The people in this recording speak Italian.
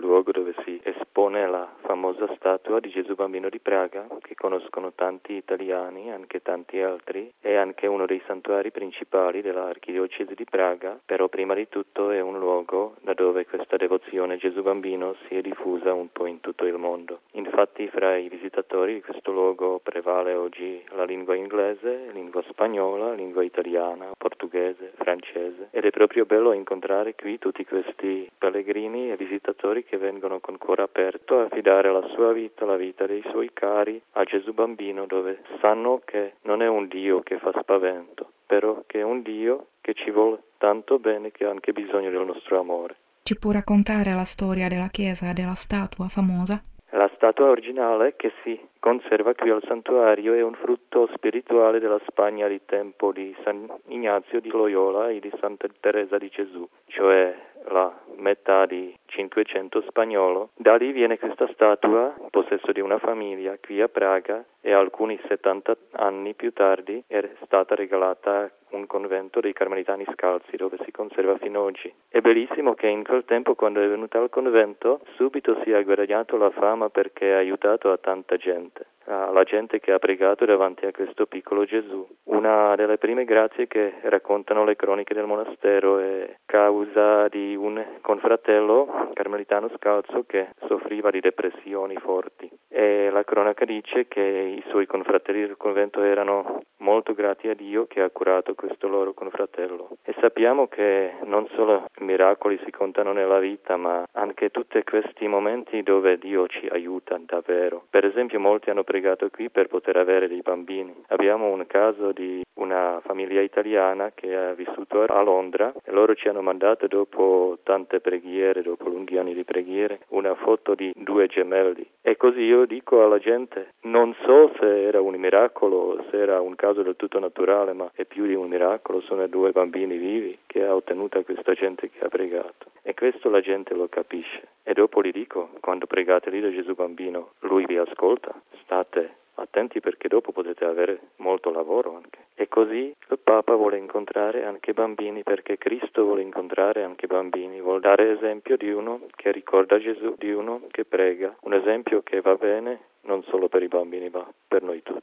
luogo dove si espone la famosa statua di Gesù Bambino di Praga, che conoscono tanti italiani, anche tanti altri, è anche uno dei santuari principali dell'Archidiocesi di Praga, però prima di tutto è un luogo da dove questa devozione a Gesù Bambino si è diffusa un po' in tutto il mondo. Infatti fra i visitatori di questo luogo prevale oggi la lingua inglese, lingua spagnola, lingua italiana, portoghese, francese, ed è proprio bello incontrare qui tutti questi pellegrini e visitatori che vengono con cuore aperto a affidare la sua vita, la vita dei suoi cari a Gesù Bambino, dove sanno che non è un Dio che fa spavento, però che è un Dio che ci vuole tanto bene, che ha anche bisogno del nostro amore. Ci può raccontare la storia della chiesa e della statua famosa? La statua originale che si conserva qui al santuario è un frutto spirituale della Spagna di tempo di San Ignazio di Loyola e di Santa Teresa di Gesù, cioè la metà di 500 spagnolo. Da lì viene questa statua, in possesso di una famiglia qui a Praga, e alcuni 70 anni più tardi è stata regalata a un convento dei Carmelitani Scalzi, dove si conserva fino ad oggi. È bellissimo che in quel tempo, quando è venuta al convento, subito si è guadagnato la fama perché ha aiutato a tanta gente, la gente che ha pregato davanti a questo piccolo Gesù. Una delle prime grazie che raccontano le cronache del monastero è causa di un confratello carmelitano scalzo che soffriva di depressioni forti, e la cronaca dice che i suoi confratelli del convento erano molto grati a Dio che ha curato questo loro confratello. E sappiamo che non solo miracoli si contano nella vita, ma anche tutti questi momenti dove Dio ci aiuta davvero. Per esempio, molti hanno pregato qui per poter avere dei bambini. Abbiamo un caso di una famiglia italiana che ha vissuto a Londra, e loro ci hanno mandato, dopo tante preghiere, dopo lunghi anni di preghiere, una foto di 2 gemelli. E così io dico alla gente, non so se era un miracolo, se era un caso del tutto naturale, ma è più di un miracolo, sono 2 bambini vivi che ha ottenuta questa gente che ha pregato. E questo la gente lo capisce. E dopo gli dico, quando pregate lì da Gesù Bambino, Lui vi ascolta, state attenti perché dopo potete avere molto lavoro anche. E così il Papa vuole incontrare anche bambini, perché Cristo vuole incontrare anche bambini, vuole dare esempio di uno che ricorda Gesù, di uno che prega, un esempio che va bene non solo per i bambini ma per noi tutti.